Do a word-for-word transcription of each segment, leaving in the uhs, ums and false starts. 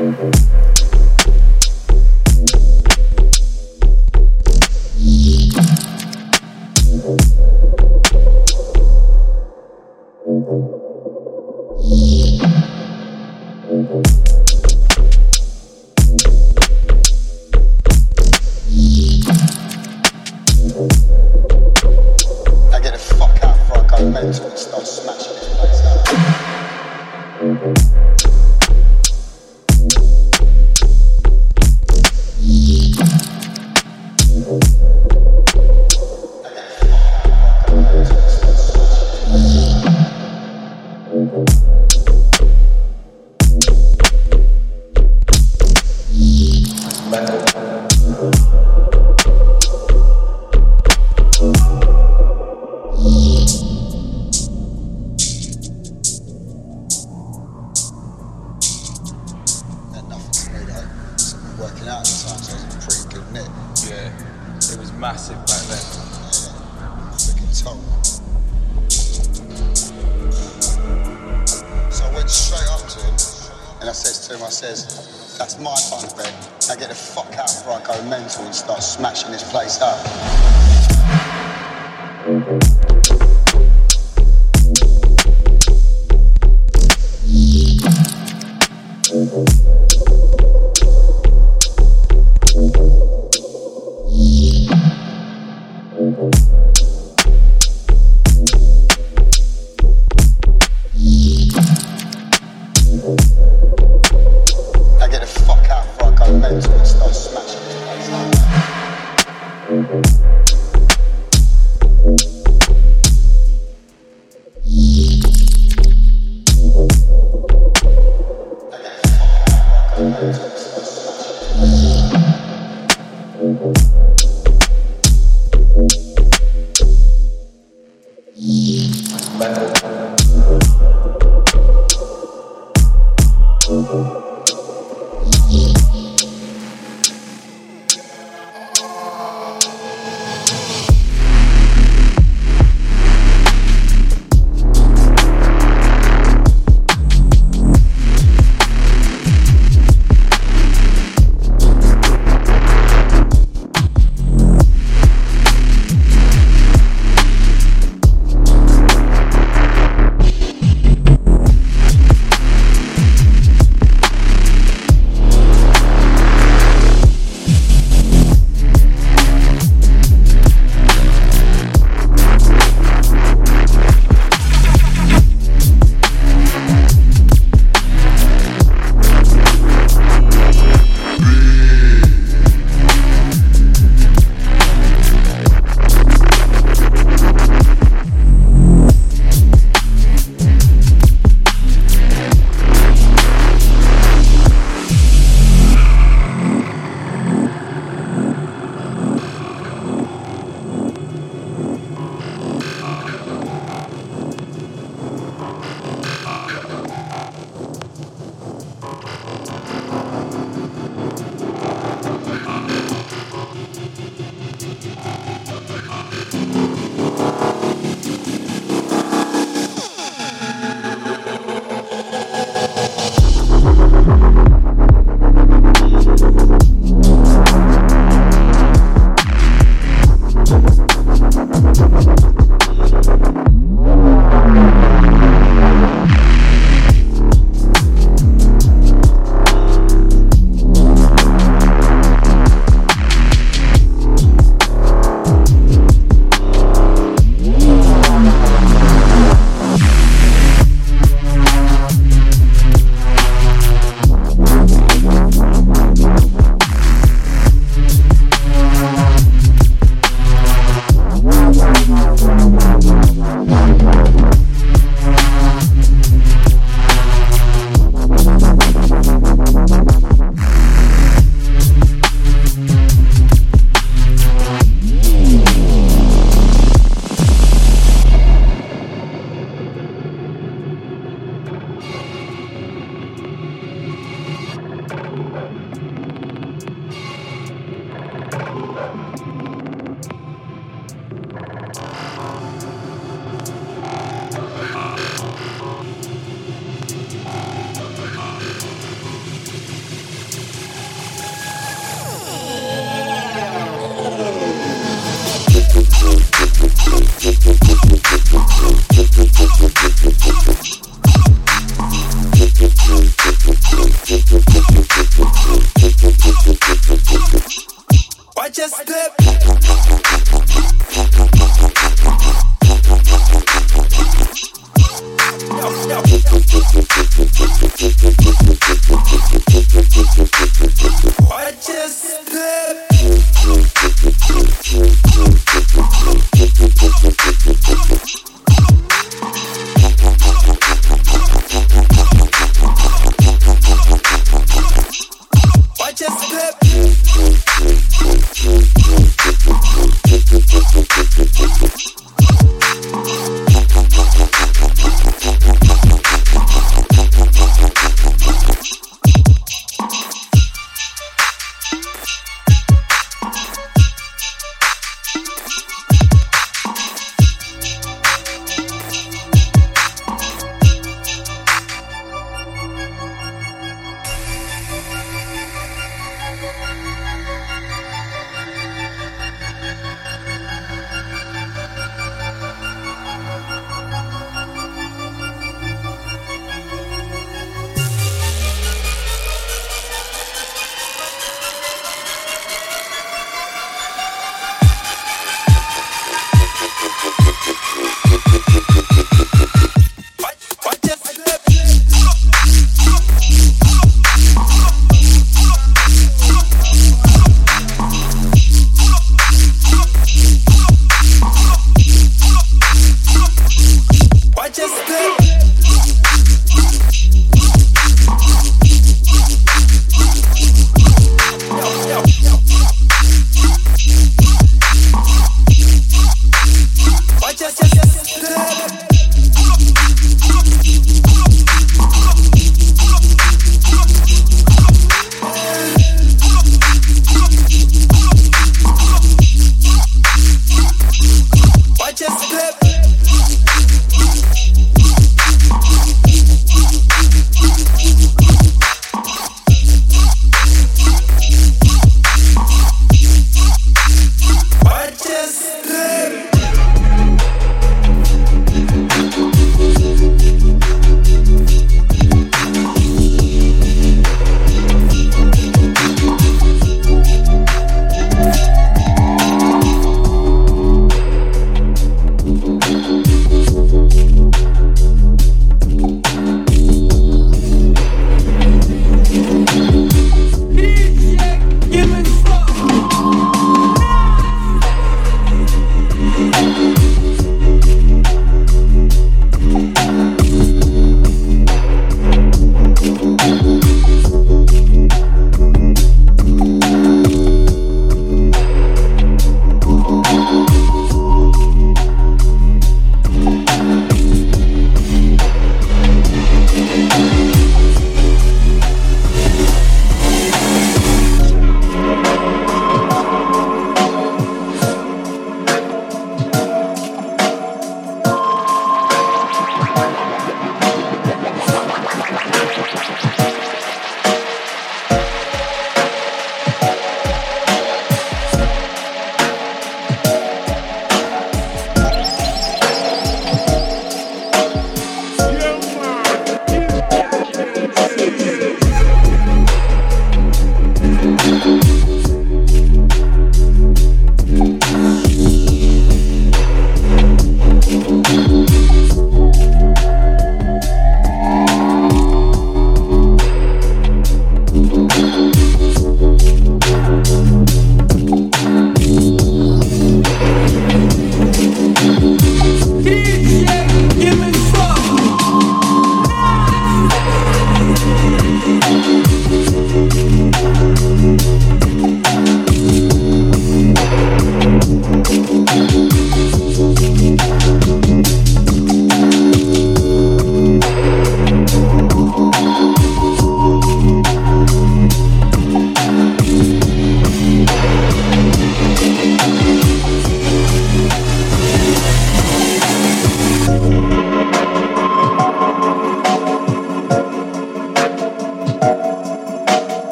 Thank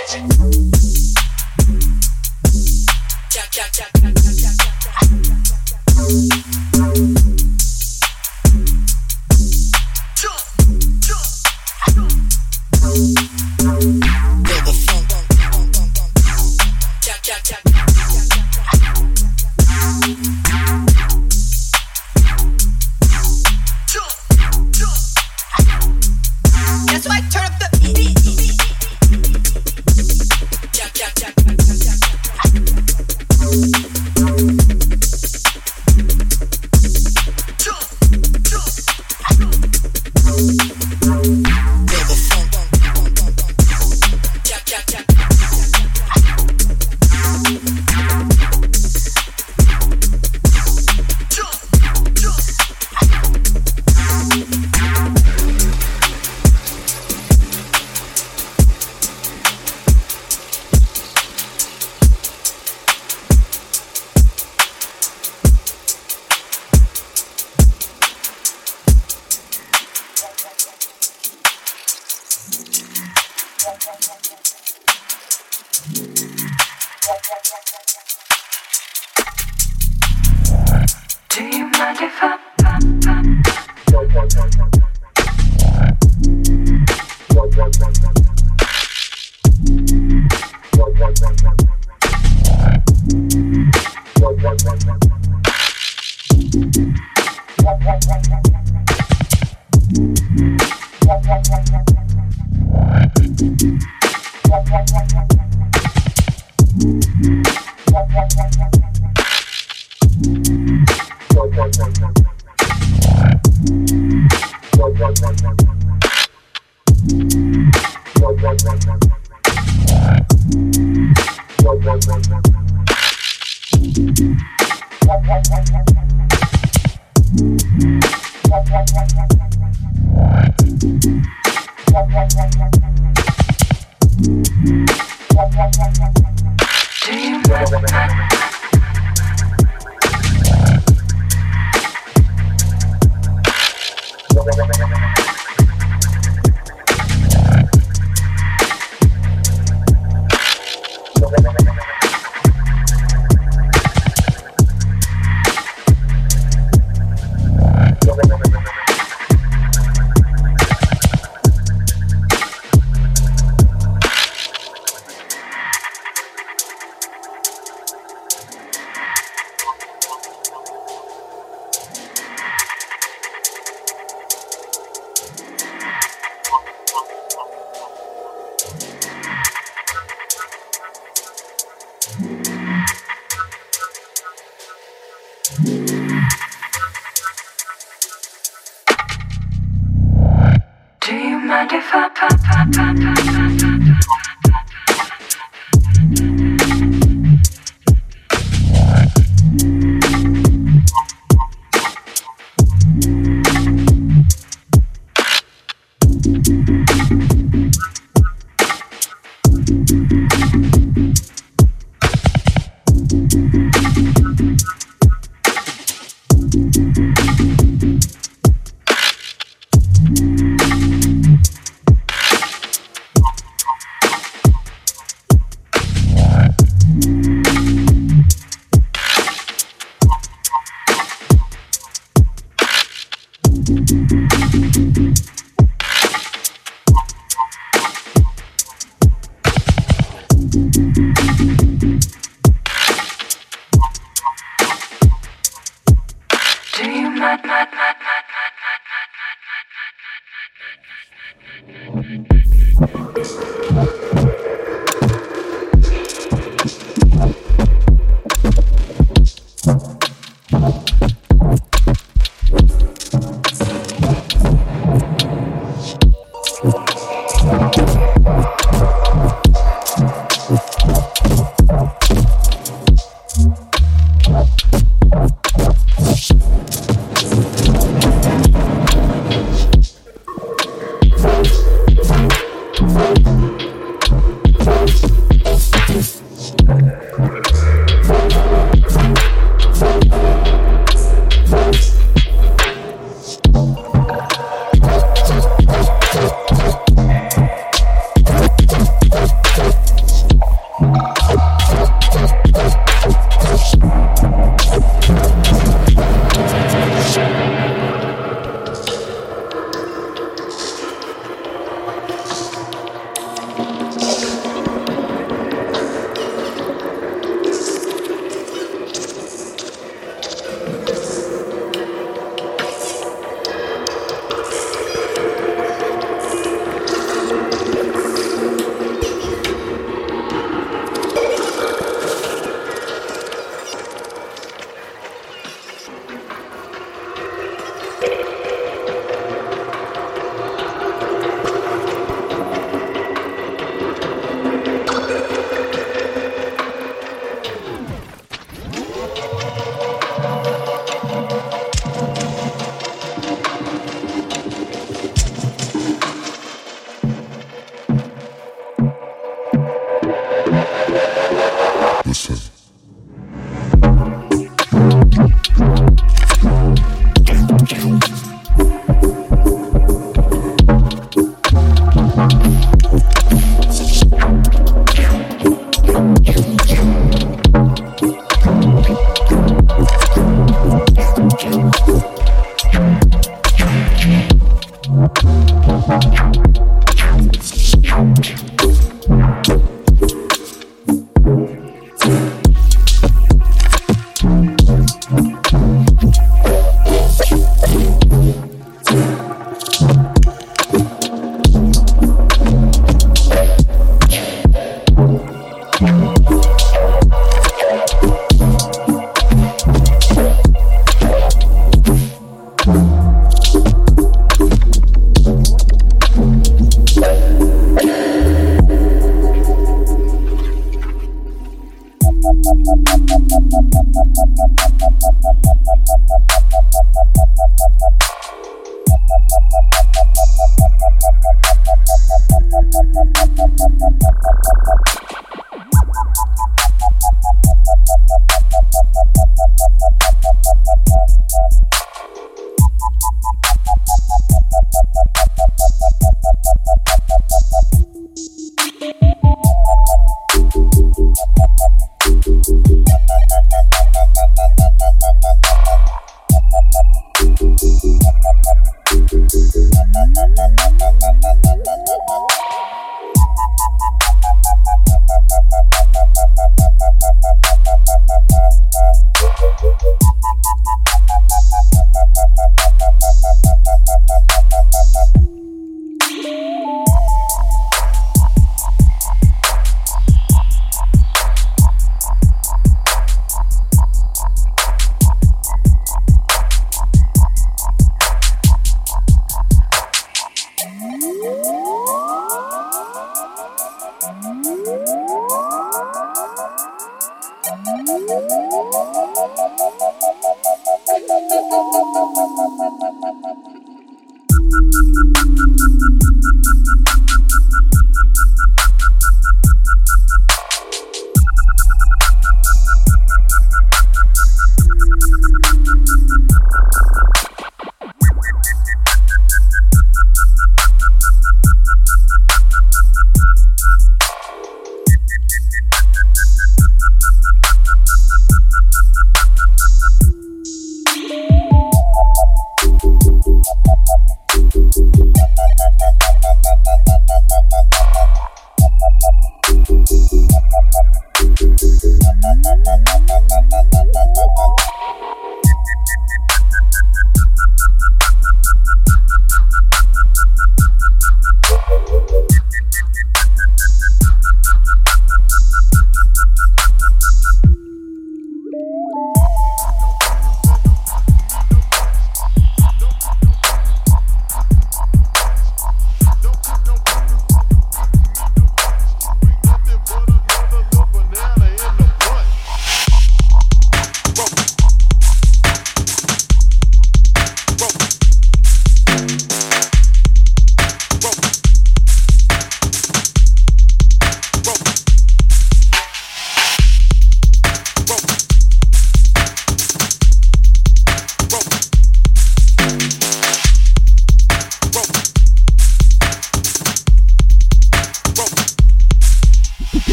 We'll be right back.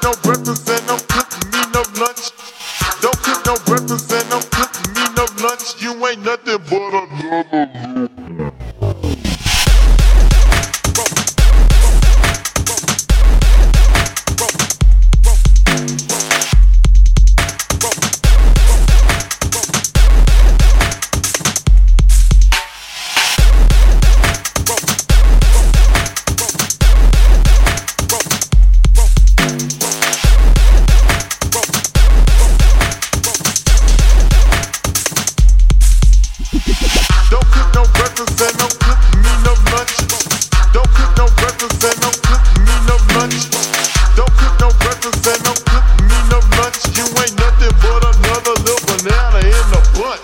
no breakfast and I'm cooking me no lunch. Don't cook no breakfast and I'm cooking me no lunch. You ain't nothing but another. Don't cook no breakfast and I'm cooking me no lunch. Don't cook no breakfast and I'm cooking me no lunch. Don't cook no breakfast and I'm cooking me no lunch. You ain't nothing but another little banana in the butt.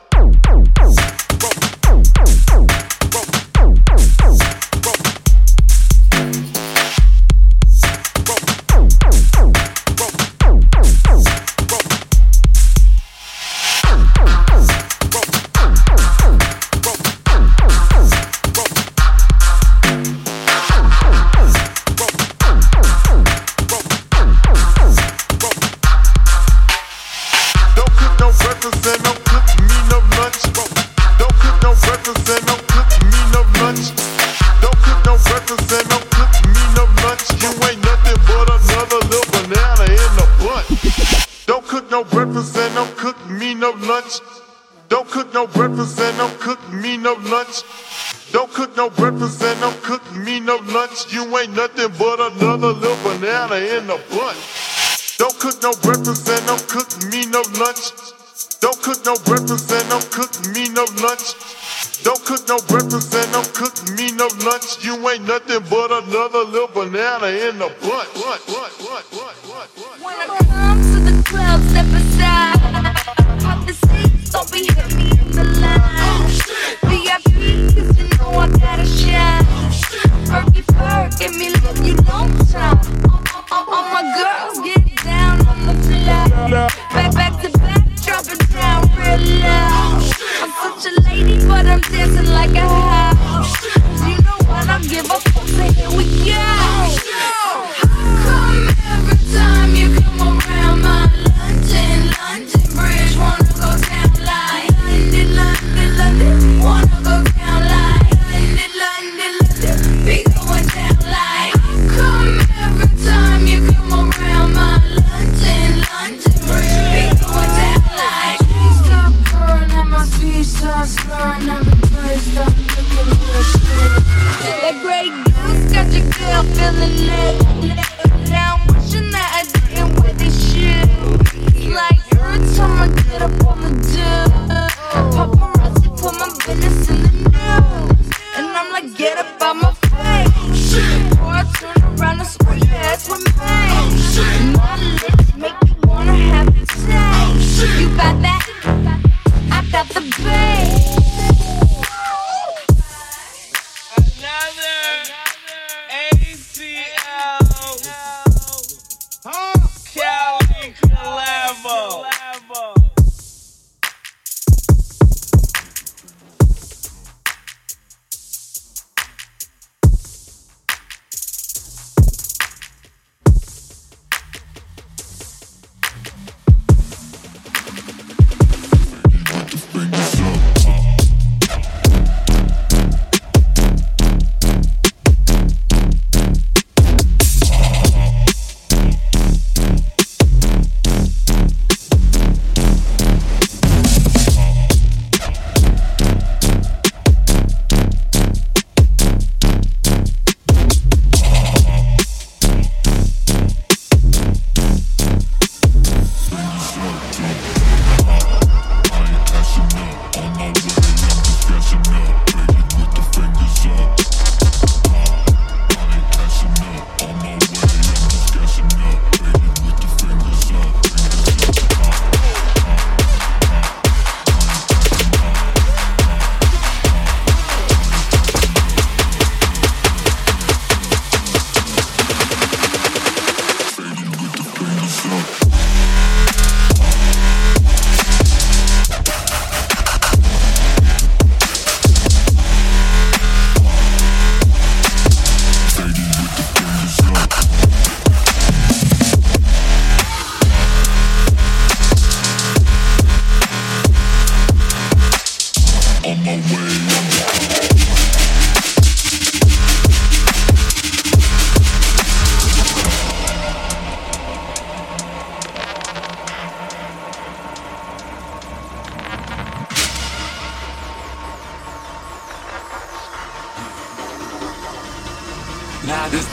Breakfast and I'm cooking me no lunch. Don't cook no breakfast and I'm cooking me no lunch. Don't cook no breakfast and I'm cooking me no lunch. You ain't nothing but another little banana in the butt. Don't cook no breakfast and I'm cooking me no lunch. Don't cook no breakfast and I'm cooking me no lunch. Don't cook no breakfast and I'm cooking me no lunch. You ain't nothing but another little banana in the butt. Don't cook no breakfast and I'm cooking me no lunch. Don't cook no breakfast and I'm cooking me no lunch. Don't cook no breakfast and I'm cooking me no lunch. You ain't nothing but another little banana in the butt. What, what, what, what, what, what? When I come to the club, step aside. Pop the seats, don't be hit me in the line. V I P, cause you know I gotta shine. Perky Perk, give me love you long time. All, all, all my girls get down on the floor. Back, back to back. Dropping down real loud. I'm such a lady, but I'm dancing like a house. You know what? I give a fuck, so here we go. How come every time you come around my London, London Bridge, wanna go down like London, London, London, wanna go down like London, London, London, be going down like. How come every time you come around my London, London Bridge, be going down. Stop burning, my feet start slurring, I'm the first up.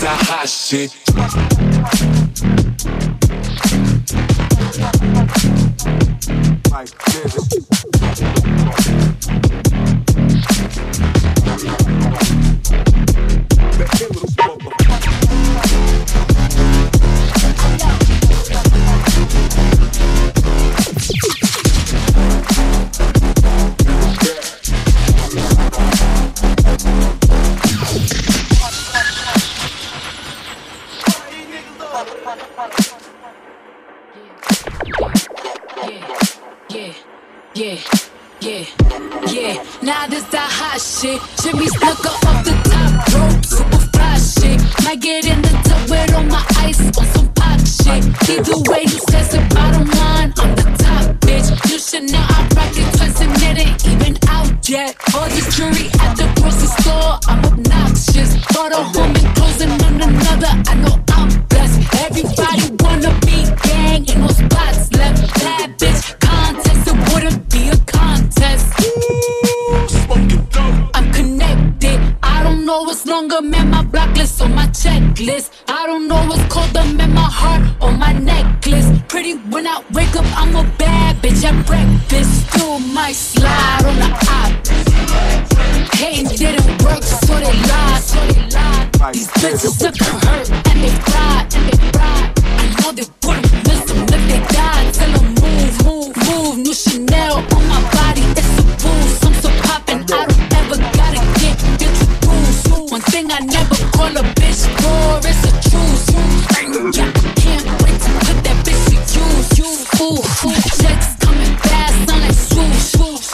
that hot shit. Like this. Yeah, yeah, yeah. Now this that hot shit. Jimmy Snooker off the top rope, super fly shit. Might get in the tub with all my ice on some pop shit. Either way, you says the bottom line. I'm the top bitch. You should know I rock it twice and it ain't even out yet. All this jewelry at the grocery store, I'm obnoxious. Bought a home and closing on another. I know I'm blessed. Everybody wanna be gang, ain't no spots left. Bad bitch contest, it wouldn't be a contest. I'm connected. I don't know what's longer, man. My block list on my checklist. I don't know what's colder, man. My heart on my necklace. Pretty when I wake up, I'm a bad bitch at breakfast. Still might slide on the op. Hating didn't work, so they lied, so they lied. These bitches took a hurt and they fried, and they fried. I know they wouldn't miss them if they died. Tell them move, move, move. New Chanel on my body, it's a boost. I'm so poppin', I don't ever gotta get introduced. One thing I never call a bitch for is a truce. Yeah, I can't wait to put that bitch to use. Ooh, ooh, checks coming fast, sound like swoosh, swoosh.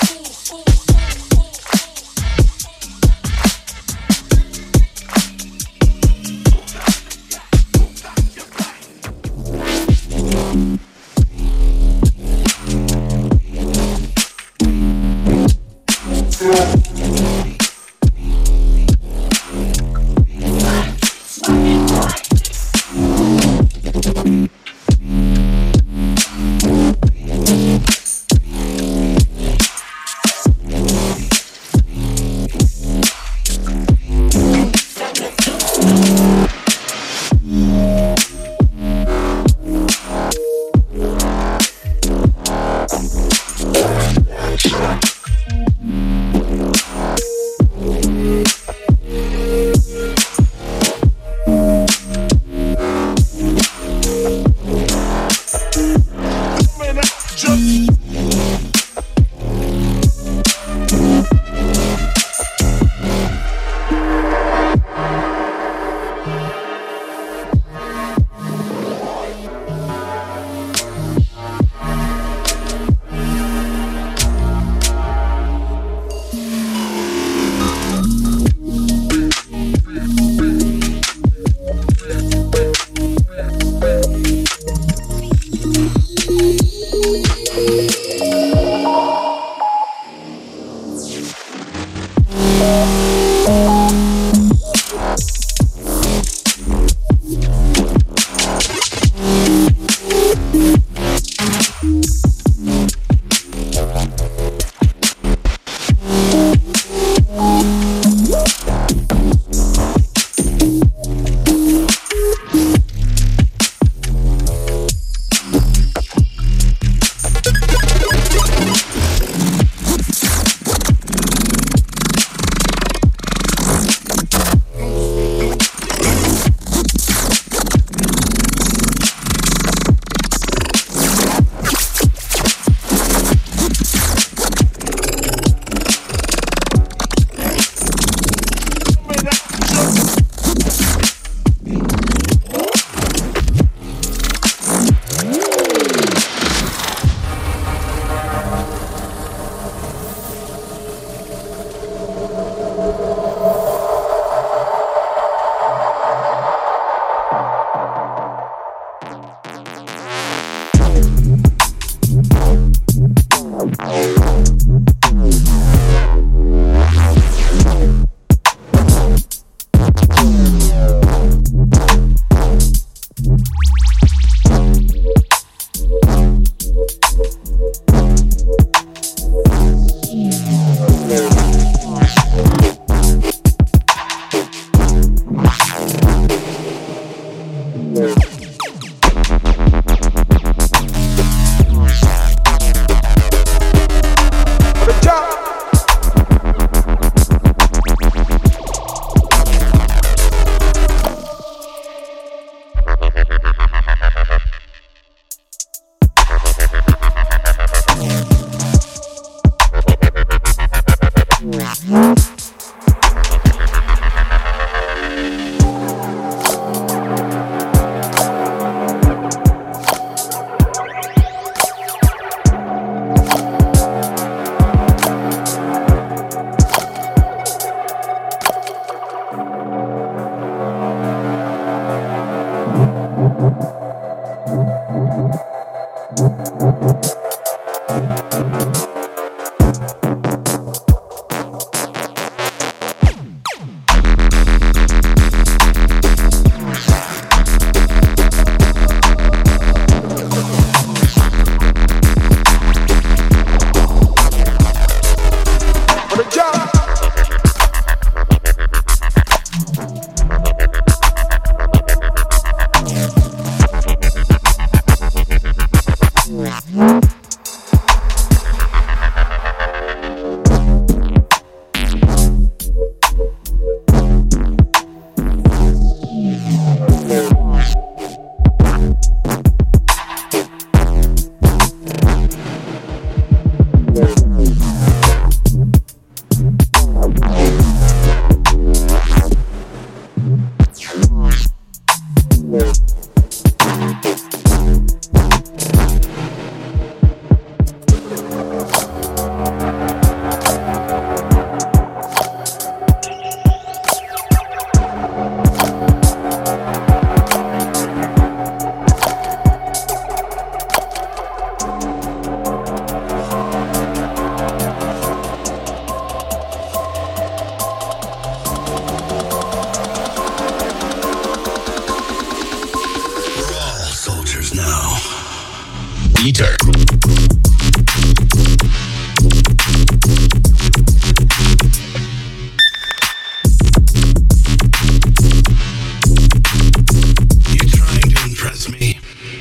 Dieter. You're trying to impress me.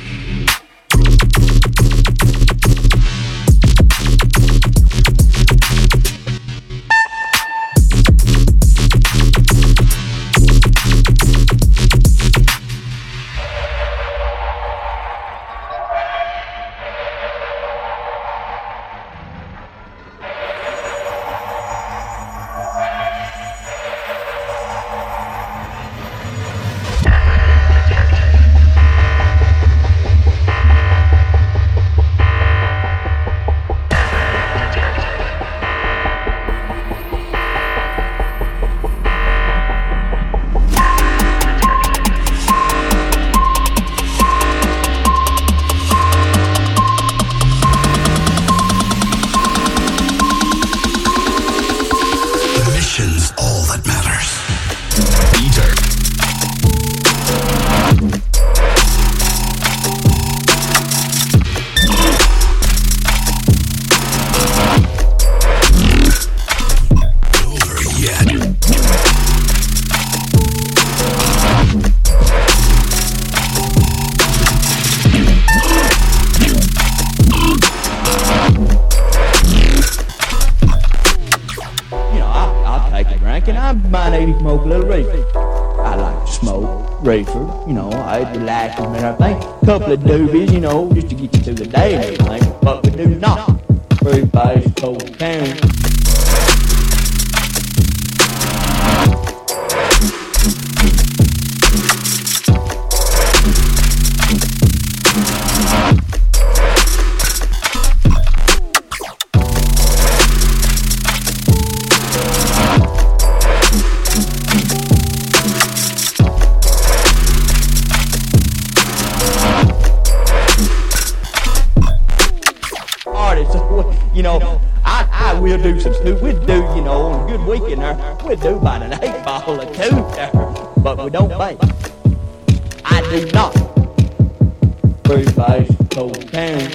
Smoke a little reefer. I like to smoke reefer, you know, I relax and everything. Couple of doobies, you know, just to get you through the day and everything. But we do not free base cocaine. You know, I, I will do some snoop. We'll do, you know, on a good weekend there, we'll do about an eight ball or two there. But we don't think. I do not free base cocaine.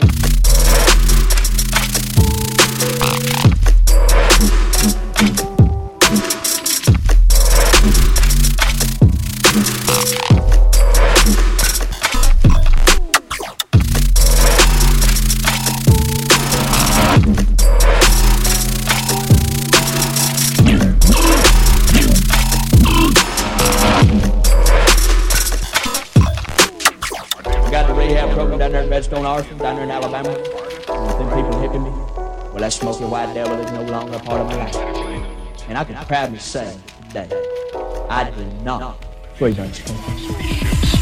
Down there at Redstone Arsenal, down there in Alabama. Them people hipping me. Well, that smoky white devil is no longer a part of my life. And I can proudly say today, I do not free base cocaine.